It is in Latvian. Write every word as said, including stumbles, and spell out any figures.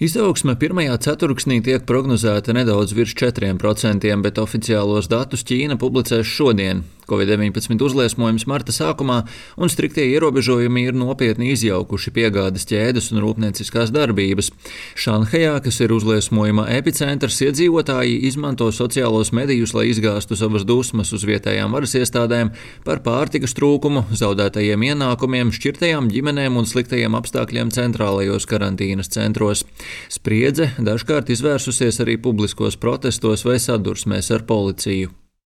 Izaugsme pirmajā ceturksnī tiek prognozēta nedaudz virs četriem procentiem, bet oficiālos datus Ķīna publicēs šodien. covid deviņpadsmit uzliesmojums marta sākumā un striktie ierobežojumi ir nopietni izjaukuši piegādes ķēdes un rūpnieciskās darbības. Šanhajā, kas ir uzliesmojuma epicentrs, iedzīvotāji izmanto sociālos medijus, lai izgāstu savas dusmas uz vietējām varas iestādēm par pārtikas trūkumu, zaudētajiem ienākumiem, šķirtajām ģimenēm un sliktajiem apstākļiem centrālajos karantīnas centros. Spriedze dažkārt izvērsusies arī publiskos protestos vai sadursmēs ar policiju.